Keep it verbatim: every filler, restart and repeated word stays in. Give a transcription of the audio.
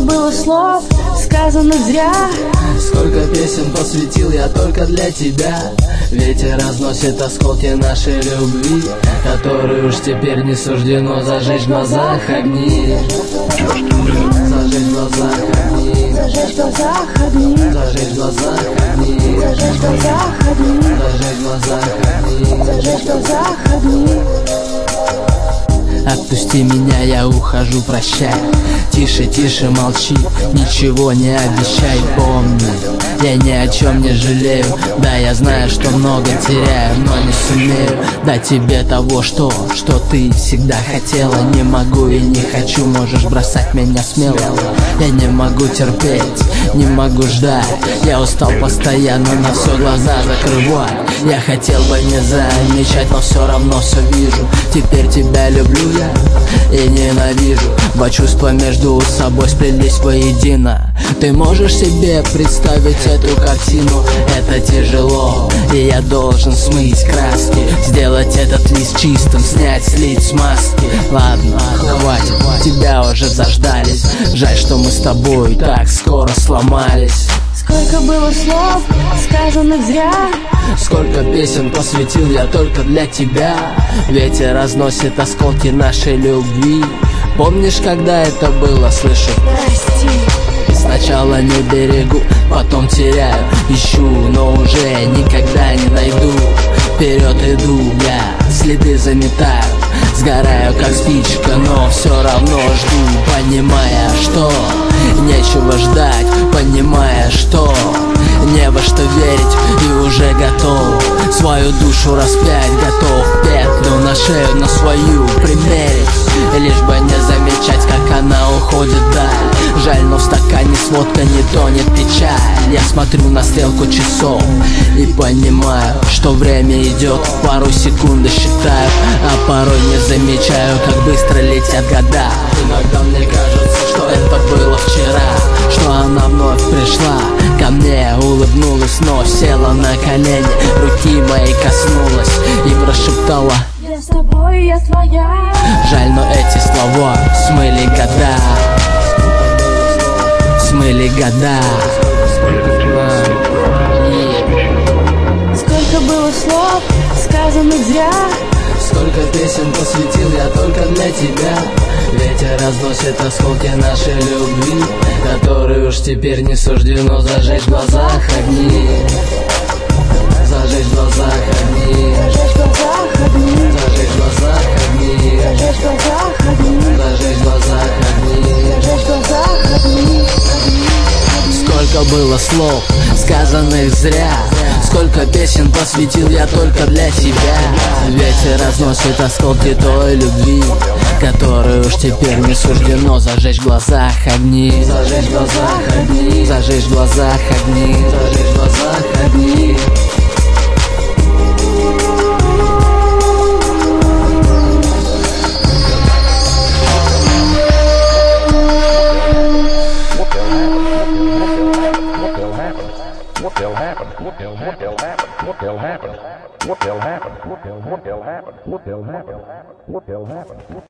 было слов сказано зря. Сколько песен посвятил я только для тебя. Ветер разносит осколки нашей любви, которые уж теперь не суждено зажечь в глазах огни. Зажечь в глазах огни. Зажечь в глазах огни. Зажечь в глазах огни. Зажечь в глазах огни. Зажечь в глазах огни. Зажечь в глазах огни. Отпусти меня, я ухожу, прощай. Тише, тише, молчи, ничего не обещай. Помни, я ни о чем не жалею. Да, я знаю, что много теряю, но не сумею дать тебе того, что, что ты всегда хотела. Не могу и не хочу, можешь бросать меня смело. Я не могу терпеть, не могу ждать. Я устал постоянно, на все глаза закрывать. Я хотел бы не замечать, но все равно все вижу. Теперь тебя люблю я и ненавижу. Два чувства между собой сплелись воедино. Ты можешь себе представить эту картину? Это тяжело, и я должен смыть краски, сделать этот лист чистым, снять с лиц маски. Ладно, хватит, тебя уже заждались. Жаль, что мы с тобой так скоро сломались. Сколько было слов сказано зря. Сколько песен посвятил я только для тебя. Ветер разносит осколки нашей любви. Помнишь, когда это было, слышу? Прости. Сначала не берегу, потом теряю. Ищу, но уже никогда не найду. Вперед иду, я следы заметаю. Сгораю, как спичка, но все равно жду, понимая, что нечего ждать, понимая, что не во что верить, и уже готов свою душу распять, готов петлю на шею на свою примерить, лишь бы не замечать, как она уходит вдаль. Жаль, но в стакане с водкой не тонет печаль. Я смотрю на стрелку часов и понимаю, что время идет, пару секунд считаю, а порой не замечаю, как быстро летят года. Иногда мне кажется, что это было вчера, что она вновь пришла ко мне, улыбнулась, но села на колени, руки моей коснулась и прошептала: я с тобой, я твоя. Жаль, но эти слова смыли года, смыли года. Сколько было слов сказано зря. Сколько песен посвятил я только для тебя. Ветер разносит осколки нашей любви, которые уж теперь не суждено зажечь в глазах огни. Зажечь в глазах огни. Зажечь в глазах огни. Зажечь в глазах огни. Зажечь в глазах огни. Зажечь в глазах огни. Зажечь в глазах огни. Сколько было слов сказанных зря. Сколько песен посвятил я только для тебя. Ветер разносит осколки той любви, которую уж теперь не суждено зажечь в глазах огни. Зажечь в глазах огни. Зажечь в глазах огни. Зажечь в глазах огни. What will happen? What will happen? What will happen? What will happen? What will happen? What will happen? What will happen? What will happen?